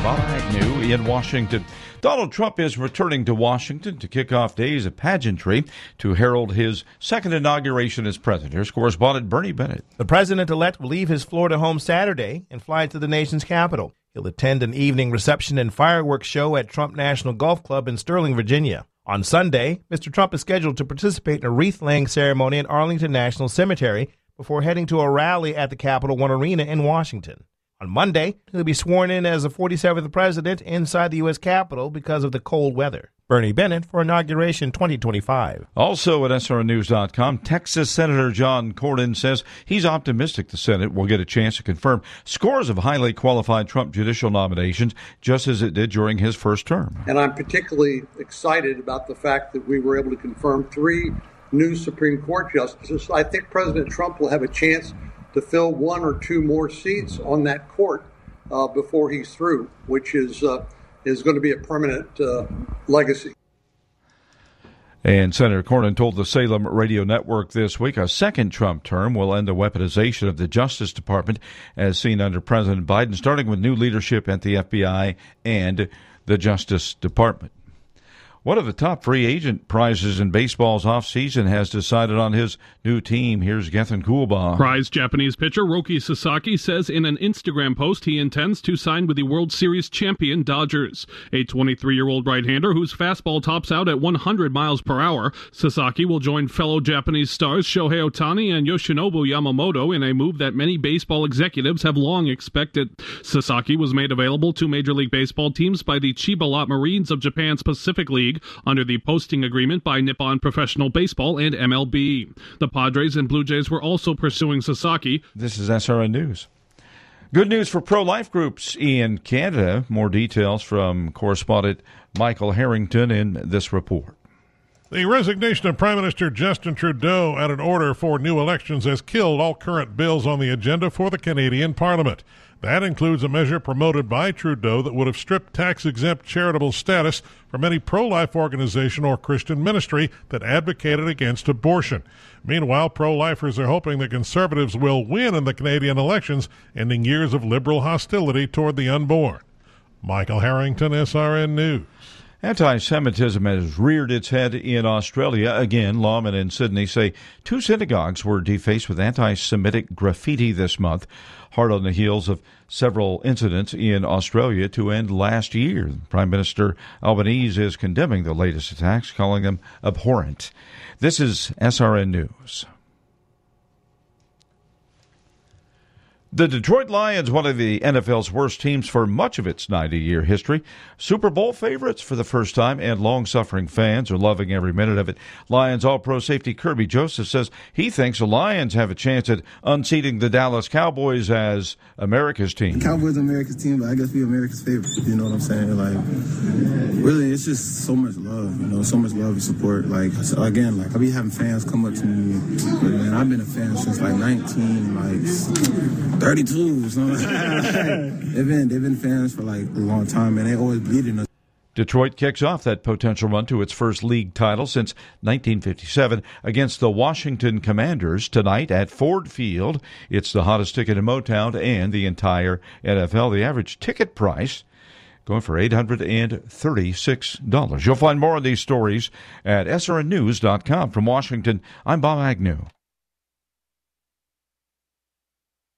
Bob Agnew in Washington. Donald Trump is returning to Washington to kick off days of pageantry to herald his second inauguration as president. Here's correspondent Bernie Bennett. The president-elect will leave his Florida home Saturday and fly to the nation's capital. He'll attend an evening reception and fireworks show at Trump National Golf Club in Sterling, Virginia. On Sunday, Mr. Trump is scheduled to participate in a wreath-laying ceremony at Arlington National Cemetery before heading to a rally at the Capital One Arena in Washington. On Monday, he'll be sworn in as the 47th president inside the U.S. Capitol because of the cold weather. Bernie Bennett for Inauguration 2025. Also at SRNews.com, Texas Senator John Cornyn says he's optimistic the Senate will get a chance to confirm scores of highly qualified Trump judicial nominations, just as it did during his first term. And I'm particularly excited about the fact that we were able to confirm 3 new Supreme Court justices. I think President Trump will have a chance to fill 1 or 2 more seats on that court before he's through, which is going to be a permanent legacy. And Senator Cornyn told the Salem Radio Network this week a second Trump term will end the weaponization of the Justice Department as seen under President Biden, starting with new leadership at the FBI and the Justice Department. One of the top free agent prizes in baseball's offseason has decided on his new team. Here's Gethin Coolbaugh. Prize Japanese pitcher Roki Sasaki says in an Instagram post he intends to sign with the World Series champion Dodgers. A 23-year-old right-hander whose fastball tops out at 100 miles per hour, Sasaki will join fellow Japanese stars Shohei Ohtani and Yoshinobu Yamamoto in a move that many baseball executives have long expected. Sasaki was made available to Major League Baseball teams by the Chiba Lotte Marines of Japan's Pacific League under the posting agreement by Nippon Professional Baseball and MLB. The Padres and Blue Jays were also pursuing Sasaki. This is SRN News. Good news for pro-life groups in Canada. More details from correspondent Michael Harrington in this report. The resignation of Prime Minister Justin Trudeau at an order for new elections has killed all current bills on the agenda for the Canadian Parliament. That includes a measure promoted by Trudeau that would have stripped tax-exempt charitable status from any pro-life organization or Christian ministry that advocated against abortion. Meanwhile, pro-lifers are hoping that Conservatives will win in the Canadian elections, ending years of liberal hostility toward the unborn. Michael Harrington, SRN News. Anti-Semitism has reared its head in Australia. Again, lawmen in Sydney say 2 synagogues were defaced with anti-Semitic graffiti this month, hard on the heels of several incidents in Australia to end last year. Prime Minister Albanese is condemning the latest attacks, calling them abhorrent. This is SRN News. The Detroit Lions, one of the NFL's worst teams for much of its 90-year history, Super Bowl favorites for the first time, and long-suffering fans are loving every minute of it. Lions All-Pro safety Kirby Joseph says he thinks the Lions have a chance at unseating the Dallas Cowboys as America's team. Cowboys are America's team, but I guess we're America's favorite. You know what I'm saying? Like, really, it's just so much love, so much love and support. Like, again, I be having fans come up to me, but man, I've been a fan since 32, so they've been fans for a long time, and they always bleeding us. Detroit kicks off that potential run to its first league title since 1957 against the Washington Commanders tonight at Ford Field. It's the hottest ticket in Motown and the entire NFL. The average ticket price going for $836. You'll find more of these stories at srnnews.com. From Washington, I'm Bob Agnew.